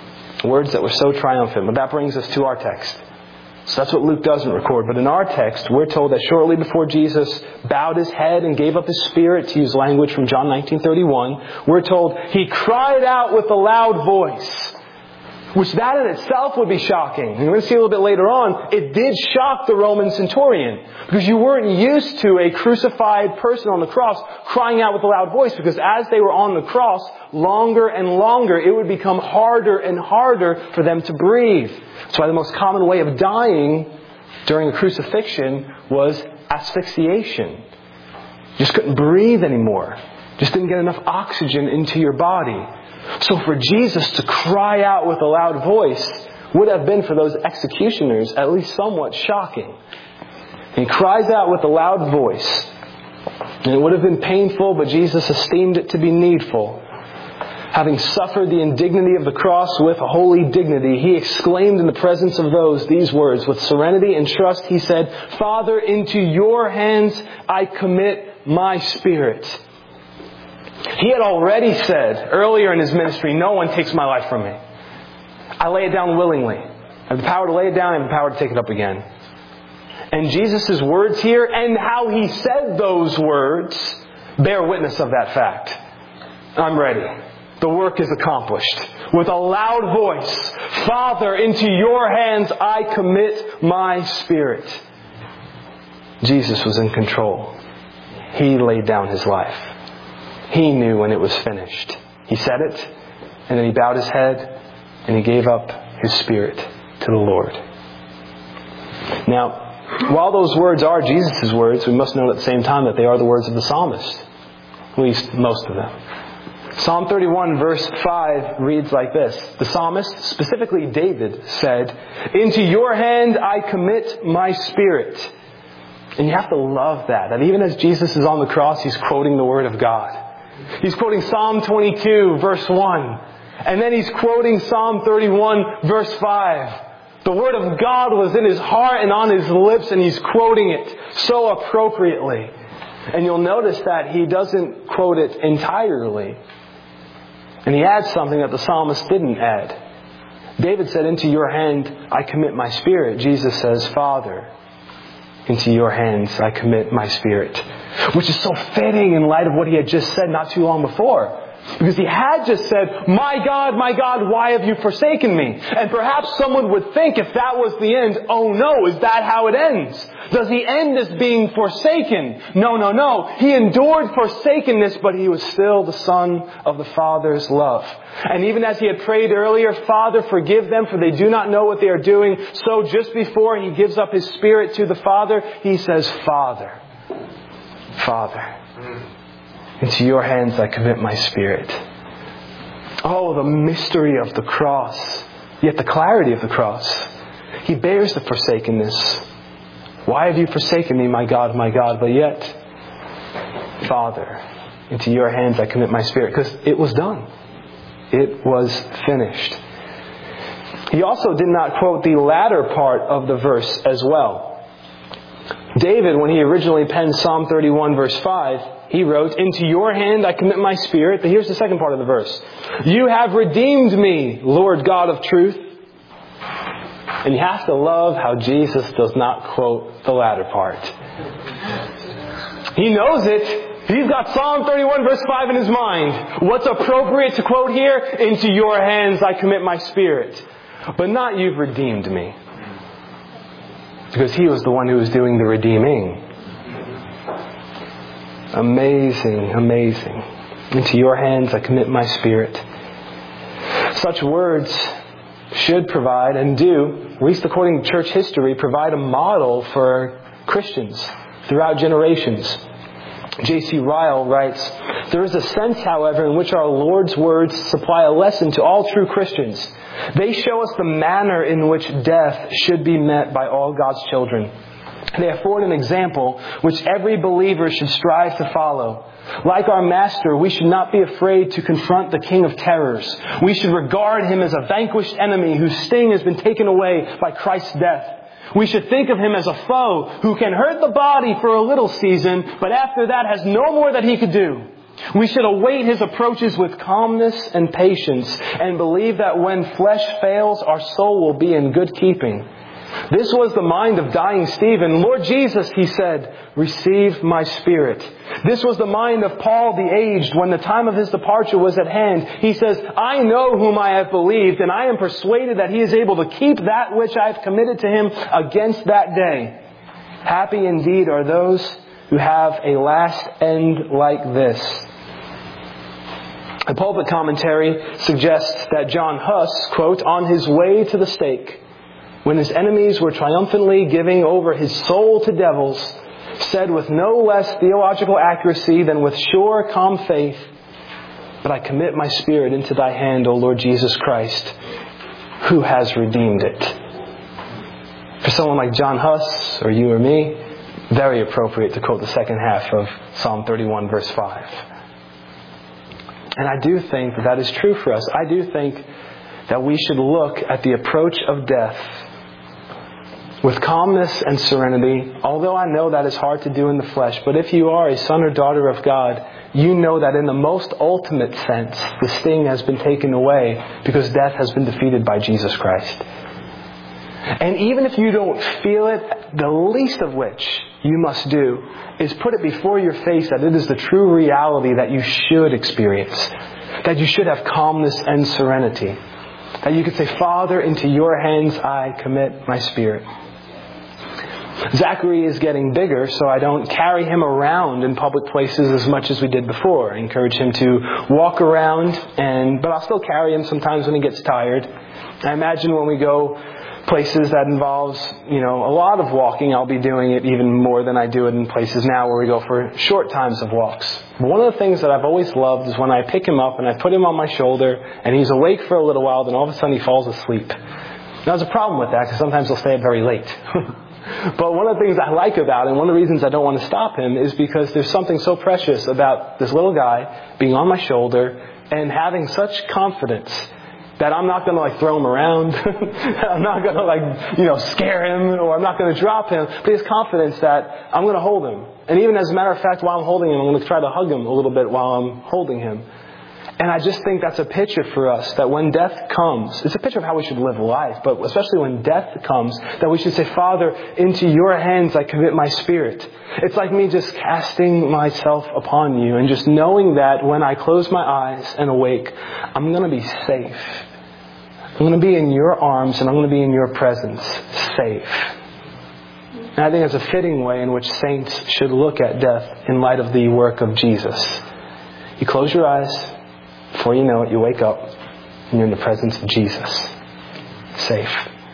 Words that were so triumphant. But that brings us to our text. So that's what Luke doesn't record. But in our text, we're told that shortly before Jesus bowed his head and gave up his spirit, to use language from John 19:31, we're told he cried out with a loud voice, which that in itself would be shocking. And we're going to see a little bit later on, it did shock the Roman centurion, because you weren't used to a crucified person on the cross crying out with a loud voice, because as they were on the cross, longer and longer, it would become harder and harder for them to breathe. That's why the most common way of dying during a crucifixion was asphyxiation. You just couldn't breathe anymore. Just didn't get enough oxygen into your body. So for Jesus to cry out with a loud voice would have been for those executioners at least somewhat shocking. And he cries out with a loud voice. And it would have been painful, but Jesus esteemed it to be needful. Having suffered the indignity of the cross with holy dignity, he exclaimed in the presence of those these words. With serenity and trust, he said, "Father, into your hands I commit my spirit." He had already said earlier in his ministry, "No one takes my life from me. I lay it down willingly. I have the power to lay it down, I have the power to take it up again." And Jesus' words here, and how he said those words, bear witness of that fact. I'm ready. The work is accomplished. With a loud voice, "Father, into your hands I commit my spirit." Jesus was in control. He laid down his life. He knew when it was finished. He said it, and then he bowed his head, and he gave up his spirit to the Lord. Now, while those words are Jesus' words, we must know at the same time that they are the words of the psalmist. At least most of them. Psalm 31 verse 5 reads like this. The psalmist, specifically David, said, "Into your hand I commit my spirit." And you have to love that even as Jesus is on the cross, he's quoting the Word of God. He's quoting Psalm 22 verse 1. And then he's quoting Psalm 31 verse 5. The Word of God was in his heart and on his lips, and he's quoting it so appropriately. And you'll notice that he doesn't quote it entirely. And he adds something that the psalmist didn't add. David said, "Into your hand I commit my spirit." Jesus says, "Father, into your hands I commit my spirit." Which is so fitting in light of what he had just said not too long before. Because he had just said, my God, why have you forsaken me?" And perhaps someone would think if that was the end, oh no, is that how it ends? Does he end as being forsaken? No. He endured forsakenness, but he was still the Son of the Father's love. And even as he had prayed earlier, "Father, forgive them, for they do not know what they are doing." So just before he gives up his spirit to the Father, he says, Father, into your hands I commit my spirit." Oh, the mystery of the cross. Yet the clarity of the cross. He bears the forsakenness. "Why have you forsaken me, my God, my God?" But yet, "Father, into your hands I commit my spirit." Because it was done. It was finished. He also did not quote the latter part of the verse as well. David, when he originally penned Psalm 31 verse 5, he wrote, "Into your hand I commit my spirit." But here's the second part of the verse. "You have redeemed me, Lord God of truth." And you have to love how Jesus does not quote the latter part. He knows it. He's got Psalm 31 verse 5 in his mind. What's appropriate to quote here? "Into your hands I commit my spirit." But not "you've redeemed me." Because he was the one who was doing the redeeming. Amazing. "Into your hands I commit my spirit." Such words should provide, and do, at least according to church history, provide a model for Christians throughout generations. J.C. Ryle writes, "There is a sense, however, in which our Lord's words supply a lesson to all true Christians. They show us the manner in which death should be met by all God's children. They afford an example which every believer should strive to follow. Like our Master, we should not be afraid to confront the King of Terrors. We should regard him as a vanquished enemy whose sting has been taken away by Christ's death. We should think of him as a foe who can hurt the body for a little season, but after that has no more that he could do. We should await His approaches with calmness and patience and believe that when flesh fails, our soul will be in good keeping. This was the mind of dying Stephen. Lord Jesus, he said, receive my spirit. This was the mind of Paul the aged when the time of his departure was at hand. He says, I know whom I have believed, and I am persuaded that he is able to keep that which I have committed to him against that day. Happy indeed are those who have a last end like this. A pulpit commentary suggests that John Huss, quote, on his way to the stake, when his enemies were triumphantly giving over his soul to devils, said with no less theological accuracy than with sure, calm faith, but I commit my spirit into thy hand, O Lord Jesus Christ, who has redeemed it. For someone like John Huss, or you or me, very appropriate to quote the second half of Psalm 31, verse 5. And I do think that is true for us. I do think that we should look at the approach of death with calmness and serenity, although I know that is hard to do in the flesh. But if you are a son or daughter of God, you know that in the most ultimate sense, the sting has been taken away because death has been defeated by Jesus Christ. And even if you don't feel it, the least of which you must do is put it before your face that it is the true reality that you should experience, that you should have calmness and serenity, that you could say, Father, into your hands I commit my spirit. Zachary is getting bigger, so I don't carry him around in public places as much as we did before. I encourage him to walk around, but I'll still carry him sometimes when he gets tired. I imagine when we go places that involves, a lot of walking, I'll be doing it even more than I do it in places now where we go for short times of walks. But one of the things that I've always loved is when I pick him up and I put him on my shoulder and he's awake for a little while, then all of a sudden he falls asleep. Now there's a problem with that because sometimes he'll stay up very late. But one of the things I like about him, one of the reasons I don't want to stop him, is because there's something so precious about this little guy being on my shoulder and having such confidence that I'm not going to throw him around. I'm not going to scare him, or I'm not going to drop him. But he has confidence that I'm going to hold him. And even as a matter of fact, while I'm holding him, I'm going to try to hug him a little bit while I'm holding him. And I just think that's a picture for us that when death comes, it's a picture of how we should live life, but especially when death comes, that we should say, Father, into your hands I commit my spirit. It's like me just casting myself upon you and just knowing that when I close my eyes and awake, I'm going to be safe. I'm going to be in your arms and I'm going to be in your presence, safe. And I think that's a fitting way in which saints should look at death in light of the work of Jesus. You close your eyes. Before you know it, you wake up and you're in the presence of Jesus. Safe.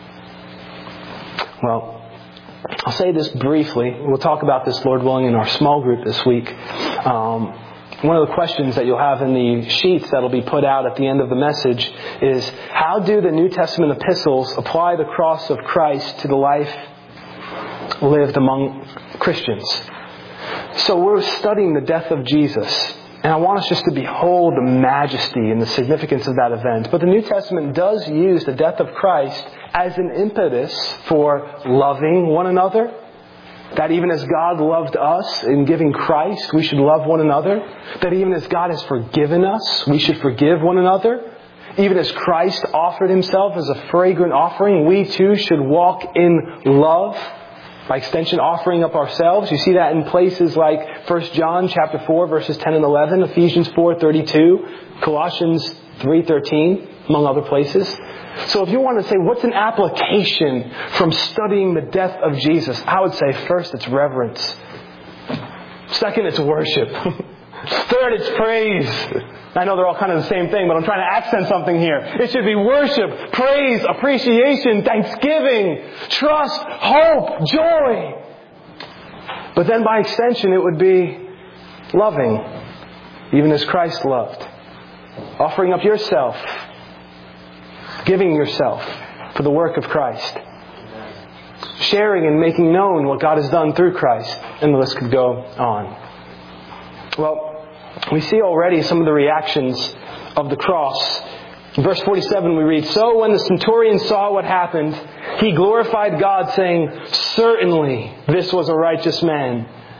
Well, I'll say this briefly. We'll talk about this, Lord willing, in our small group this week. One of the questions that you'll have in the sheets that will be put out at the end of the message is, how do the New Testament epistles apply the cross of Christ to the life lived among Christians? So we're studying the death of Jesus. And I want us just to behold the majesty and the significance of that event. But the New Testament does use the death of Christ as an impetus for loving one another. That even as God loved us in giving Christ, we should love one another. That even as God has forgiven us, we should forgive one another. Even as Christ offered himself as a fragrant offering, we too should walk in love. By extension, offering up ourselves. You see that in places like 1 John chapter 4, verses 10 and 11, Ephesians 4:32, Colossians 3:13, among other places. So if you want to say, what's an application from studying the death of Jesus? I would say, first, it's reverence. Second, it's worship. Third, it's praise. I know they're all kind of the same thing, but I'm trying to accent something here. It should be worship, praise, appreciation, thanksgiving, trust, hope, joy. But then by extension, it would be loving, even as Christ loved. Offering up yourself, giving yourself for the work of Christ. Sharing and making known what God has done through Christ. And the list could go on. Well, we see already some of the reactions of the cross. In verse 47 we read, So when the centurion saw what happened, he glorified God, saying, Certainly this was a righteous man.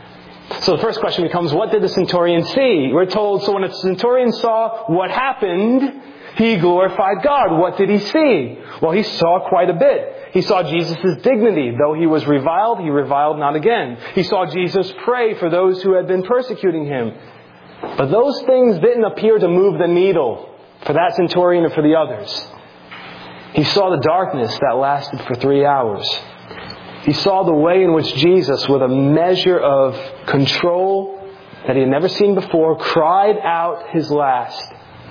So the first question becomes, what did the centurion see? We're told, so when the centurion saw what happened, he glorified God. What did he see? Well, he saw quite a bit. He saw Jesus' dignity. Though he was reviled, he reviled not again. He saw Jesus pray for those who had been persecuting him. But those things didn't appear to move the needle for that centurion or for the others. He saw the darkness that lasted for 3 hours. He saw the way in which Jesus, with a measure of control that he had never seen before, cried out his last.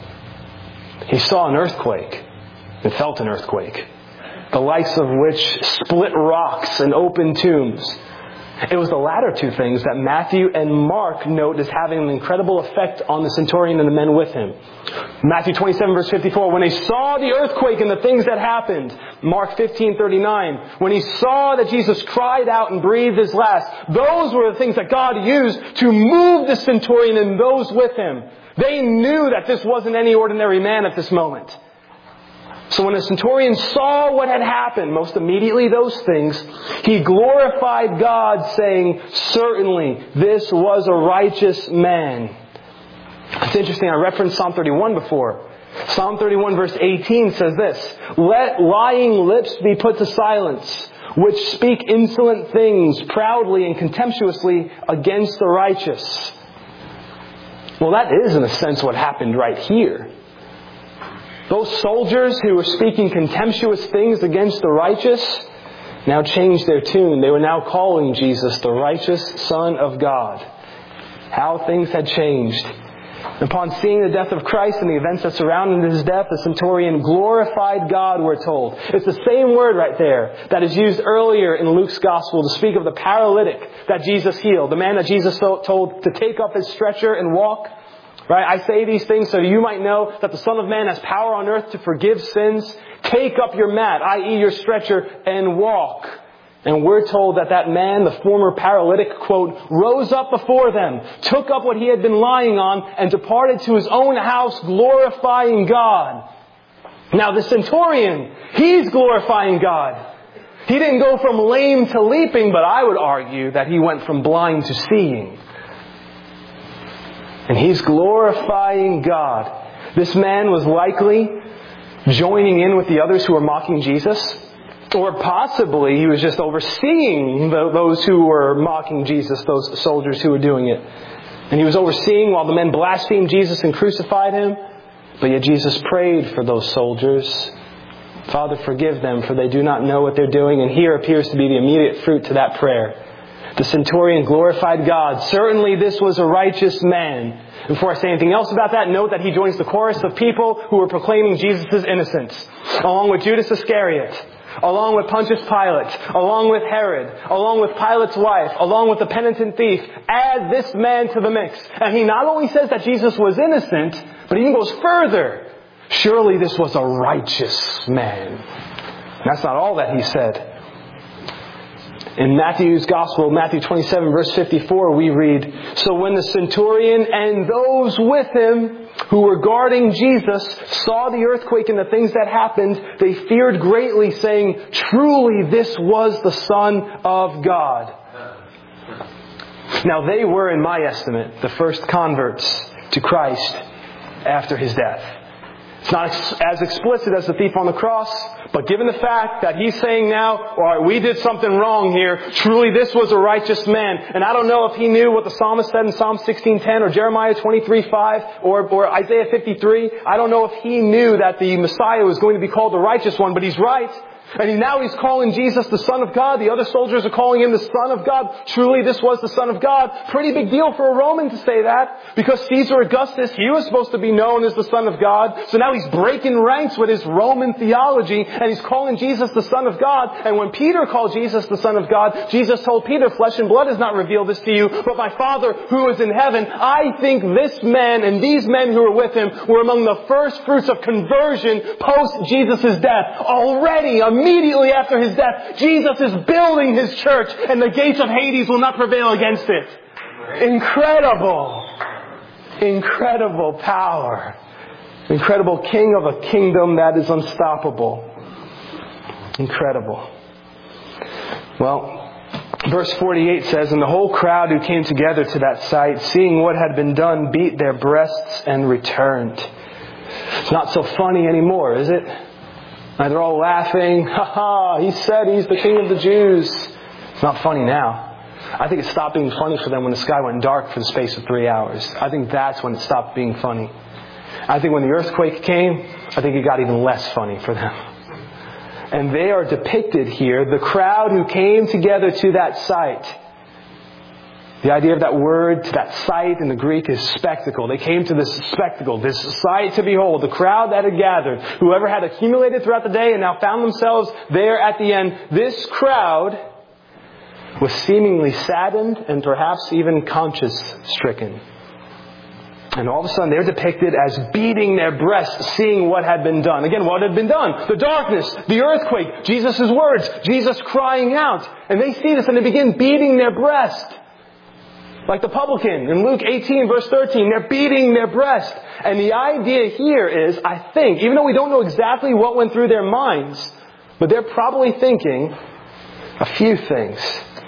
He saw an earthquake and felt an earthquake, the likes of which split rocks and opened tombs. It was the latter two things that Matthew and Mark note as having an incredible effect on the centurion and the men with him. Matthew 27 verse 54, when they saw the earthquake and the things that happened. Mark 15:39, when he saw that Jesus cried out and breathed his last. Those were the things that God used to move the centurion and those with him. They knew that this wasn't any ordinary man at this moment. So when the centurion saw what had happened, most immediately those things, he glorified God, saying, certainly this was a righteous man. It's interesting, I referenced Psalm 31 before. Psalm 31 verse 18 says this, let lying lips be put to silence, which speak insolent things proudly and contemptuously against the righteous. Well, that is in a sense what happened right here. Those soldiers who were speaking contemptuous things against the righteous now changed their tune. They were now calling Jesus the righteous Son of God. How things had changed. Upon seeing the death of Christ and the events that surrounded his death, the centurion glorified God, we're told. It's the same word right there that is used earlier in Luke's Gospel to speak of the paralytic that Jesus healed. The man that Jesus told to take up his stretcher and walk. Right? I say these things so you might know that the Son of Man has power on earth to forgive sins. Take up your mat, i.e. your stretcher, and walk. And we're told that that man, the former paralytic, quote, rose up before them, took up what he had been lying on, and departed to his own house glorifying God. Now the centurion, he's glorifying God. He didn't go from lame to leaping, but I would argue that he went from blind to seeing. And he's glorifying God. This man was likely joining in with the others who were mocking Jesus. Or possibly he was just overseeing those who were mocking Jesus, those soldiers who were doing it. And he was overseeing while the men blasphemed Jesus and crucified him. But yet Jesus prayed for those soldiers. Father, forgive them, for they do not know what they're doing. And here appears to be the immediate fruit to that prayer. The centurion glorified God. Certainly this was a righteous man. Before I say anything else about that, note that he joins the chorus of people who were proclaiming Jesus' innocence. Along with Judas Iscariot, along with Pontius Pilate, along with Herod, along with Pilate's wife, along with the penitent thief. Add this man to the mix. And he not only says that Jesus was innocent, but he even goes further. Surely this was a righteous man. And that's not all that he said. In Matthew's Gospel, Matthew 27 verse 54, we read, so when the centurion and those with him who were guarding Jesus saw the earthquake and the things that happened, they feared greatly, saying, truly this was the Son of God. Now they were, in my estimate, the first converts to Christ after his death. It's not as explicit as the thief on the cross, but given the fact that he's saying now, all right, we did something wrong here. Truly, this was a righteous man. And I don't know if he knew what the psalmist said in Psalm 16:10 or Jeremiah 23:5 or Isaiah 53. I don't know if he knew that the Messiah was going to be called the righteous one, but he's right. And now he's calling Jesus the Son of God. The other soldiers are calling him the Son of God. Truly, this was the Son of God. Pretty big deal for a Roman to say that. Because Caesar Augustus, he was supposed to be known as the Son of God. So now he's breaking ranks with his Roman theology. And he's calling Jesus the Son of God. And when Peter called Jesus the Son of God, Jesus told Peter, flesh and blood has not revealed this to you, but my Father who is in heaven. I think this man and these men who were with him were among the first fruits of conversion post Jesus' death. Already, immediately after his death, Jesus is building his church and the gates of Hades will not prevail against it. Incredible. Incredible power. Incredible king of a kingdom that is unstoppable. Incredible. Well, Verse 48 says, "And the whole crowd who came together to that sight, seeing what had been done, beat their breasts and returned." It's not so funny anymore, is it? They're all laughing. "Ha ha, he said he's the King of the Jews." It's not funny now. I think it stopped being funny for them when the sky went dark for the space of 3 hours. I think that's when it stopped being funny. I think when the earthquake came, I think it got even less funny for them. And they are depicted here, the crowd who came together to that sight. The idea of that word, to that sight in the Greek, is spectacle. They came to this spectacle, this sight to behold, the crowd that had gathered, whoever had accumulated throughout the day and now found themselves there at the end. This crowd was seemingly saddened and perhaps even conscience-stricken. And all of a sudden they're depicted as beating their breasts, seeing what had been done. Again, what had been done? The darkness, the earthquake, Jesus' words, Jesus crying out. And they see this and they begin beating their breast. Like the publican in Luke 18 verse 13, they're beating their breast. And the idea here is, I think, even though we don't know exactly what went through their minds, but they're probably thinking a few things.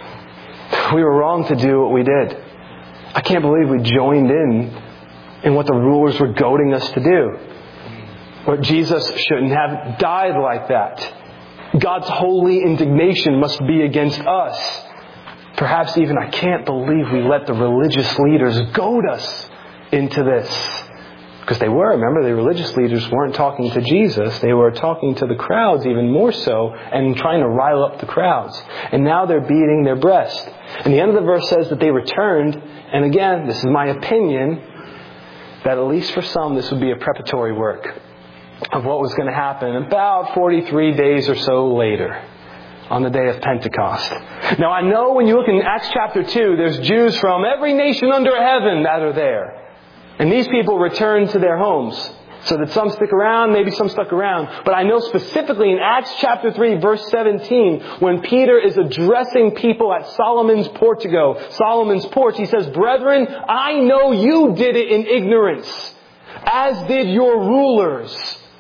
We were wrong to do what we did. I can't believe we joined in what the rulers were goading us to do. Or Jesus shouldn't have died like that. God's holy indignation must be against us. Perhaps even, I can't believe we let the religious leaders goad us into this. Because they were, remember, the religious leaders weren't talking to Jesus. They were talking to the crowds even more so and trying to rile up the crowds. And now they're beating their breast. And the end of the verse says that they returned. And again, this is my opinion, that at least for some this would be a preparatory work of what was going to happen about 43 days or so later on the day of Pentecost. Now I know when you look in Acts chapter 2, there's Jews from every nation under heaven that are there. And these people return to their homes. So that some stick around, maybe some stuck around. But I know specifically in Acts chapter 3 verse 17, when Peter is addressing people at Solomon's porch, he says, "Brethren, I know you did it in ignorance, as did your rulers."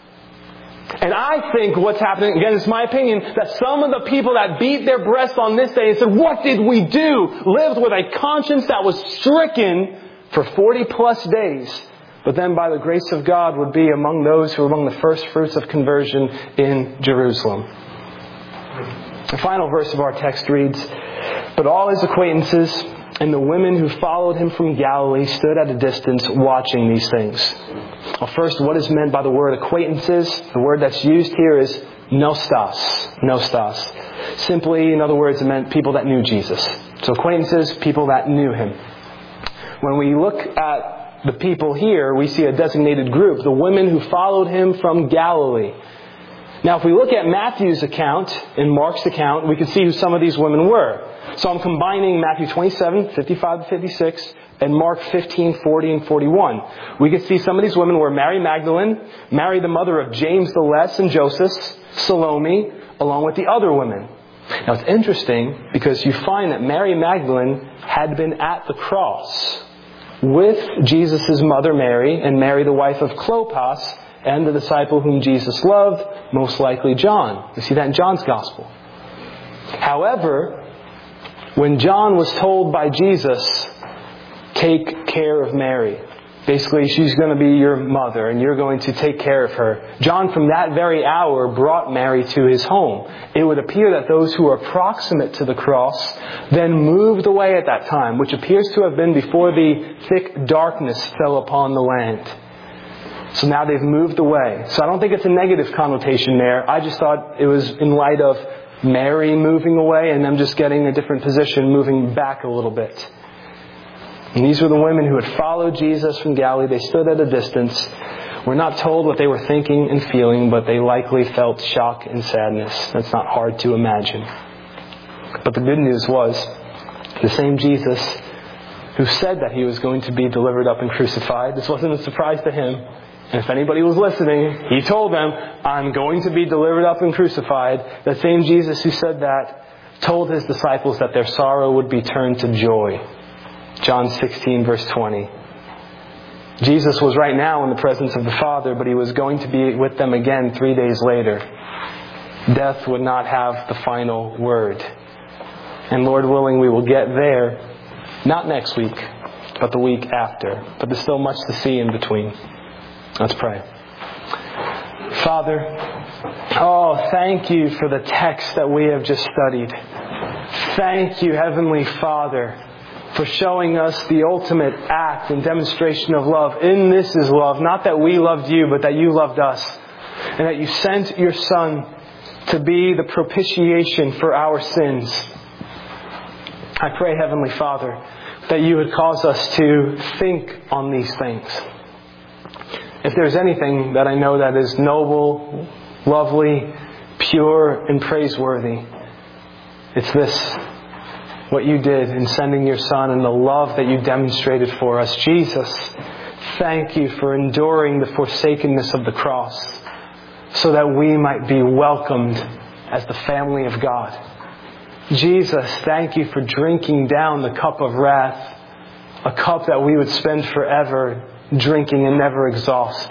And I think what's happening, again, it's my opinion, that some of the people that beat their breasts on this day and said, "What did we do?" lived with a conscience that was stricken for 40 plus days. But then by the grace of God would be among those who were among the first fruits of conversion in Jerusalem. The final verse of our text reads, "But all his acquaintances and the women who followed him from Galilee stood at a distance watching these things." Well, first, what is meant by the word acquaintances? The word that's used here is nostos. Nostos. Simply, in other words, it meant people that knew Jesus. So acquaintances, people that knew him. When we look at the people here, we see a designated group, the women who followed him from Galilee. Now, if we look at Matthew's account and Mark's account, we can see who some of these women were. So I'm combining Matthew 27, 55 to 56, and Mark 15, 40 and 41. We can see some of these women were Mary Magdalene, Mary the mother of James the Less and Joseph, Salome, along with the other women. Now it's interesting because you find that Mary Magdalene had been at the cross with Jesus' mother Mary and Mary the wife of Clopas and the disciple whom Jesus loved, most likely John. We see that in John's Gospel. However, when John was told by Jesus, "Take care of Mary," basically she's going to be your mother and you're going to take care of her, John from that very hour brought Mary to his home. It would appear that those who were proximate to the cross then moved away at that time, which appears to have been before the thick darkness fell upon the land. So now they've moved away. So I don't think it's a negative connotation there. I just thought it was in light of Mary moving away and them just getting a different position, moving back a little bit. And these were the women who had followed Jesus from Galilee. They stood at a distance. We're not told what they were thinking and feeling, but they likely felt shock and sadness. That's not hard to imagine. But the good news was, the same Jesus who said that he was going to be delivered up and crucified, this wasn't a surprise to him. And if anybody was listening, he told them, "I'm going to be delivered up and crucified." The same Jesus who said that told his disciples that their sorrow would be turned to joy. John 16 verse 20. Jesus was right now in the presence of the Father, but he was going to be with them again 3 days later. Death would not have the final word. And Lord willing, we will get there, not next week, but the week after. But there's still much to see in between. Let's pray. Father, thank you for the text that we have just studied. Thank you, Heavenly Father, for showing us the ultimate act and demonstration of love. In this is love, not that we loved you, but that you loved us. And that you sent your Son to be the propitiation for our sins. I pray, Heavenly Father, that you would cause us to think on these things. If there's anything that I know that is noble, lovely, pure, and praiseworthy, it's this. What you did in sending your Son and the love that you demonstrated for us. Jesus, thank you for enduring the forsakenness of the cross so that we might be welcomed as the family of God. Jesus, thank you for drinking down the cup of wrath, a cup that we would spend forever drinking and never exhaust.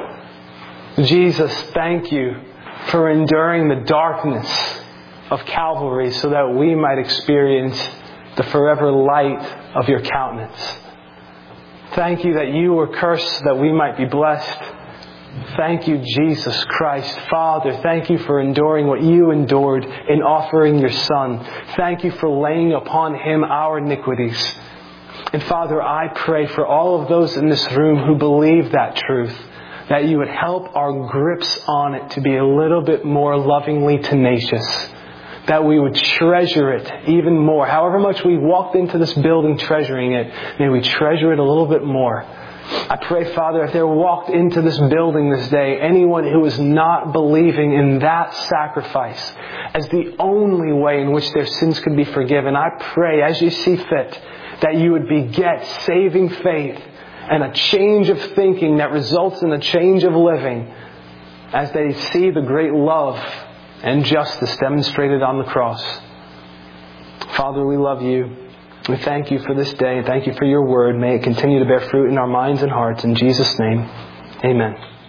Jesus, thank you for enduring the darkness of Calvary so that we might experience the forever light of your countenance. Thank you that you were cursed so that we might be blessed. Thank you, Jesus Christ. Father, thank you for enduring what you endured in offering your Son. Thank you for laying upon Him our iniquities. And Father, I pray for all of those in this room who believe that truth, that you would help our grips on it to be a little bit more lovingly tenacious. That we would treasure it even more. However much we walked into this building treasuring it, may we treasure it a little bit more. I pray, Father, if there walked into this building this day anyone who is not believing in that sacrifice as the only way in which their sins could be forgiven, I pray, as you see fit, that you would beget saving faith and a change of thinking that results in a change of living as they see the great love and justice demonstrated on the cross. Father, we love you. We thank you for this day. Thank you for your word. May it continue to bear fruit in our minds and hearts. In Jesus' name, amen.